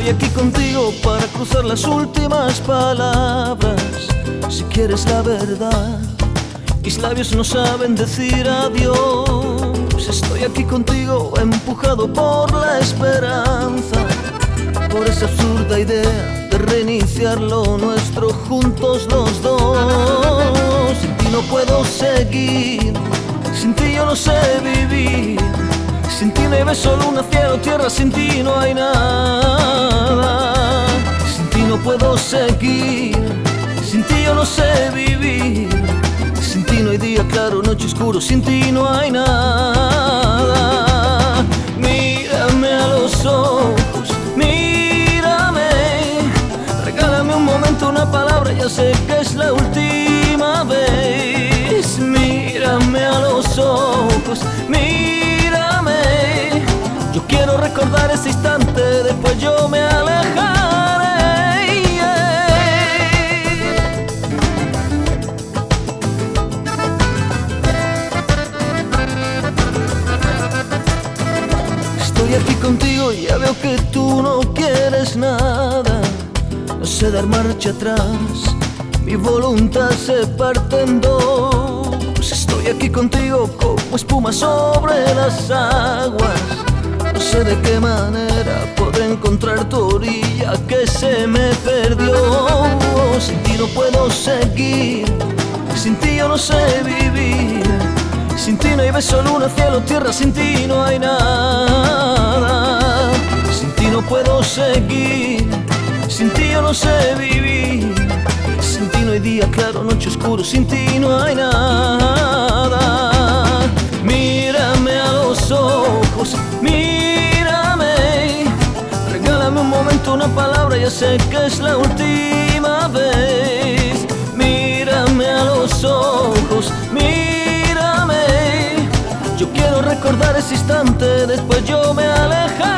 Estoy aquí contigo para cruzar las últimas palabras. Si quieres la verdad, mis labios no saben decir adiós. Estoy aquí contigo empujado por la esperanza, por esa absurda idea de reiniciar lo nuestro juntos los dos. Sin ti no puedo seguir, sin ti yo no sé vivir. Sin ti no hay solo una cielo, tierra, sin ti no hay nada. Sin ti no puedo seguir, sin ti yo no sé vivir. Sin ti no hay día claro, noche oscuro, sin ti no hay nada. Mírame a los ojos, mírame. Regálame un momento, una palabra, ya sé que es la última vez. Mírame a los ojos, mírame. Yo quiero recordar ese instante, después yo me alejaré. Estoy aquí contigo y ya veo que tú no quieres nada. No sé dar marcha atrás, mi voluntad se parte en dos. Estoy aquí contigo como espuma sobre las aguas. No sé de qué manera podré encontrar tu orilla que se me perdió. Sin ti no puedo seguir, sin ti yo no sé vivir. Sin ti no hay beso, luna, cielo, tierra, sin ti no hay nada. Sin ti no puedo seguir, sin ti yo no sé vivir. Sin ti no hay día claro, noche oscuro, sin ti no hay nada. Mírame a los ojos, mírame. Regálame un momento, una palabra, ya sé que es la última vez. Mírame a los ojos, mírame. Yo quiero recordar ese instante, después yo me alejaré.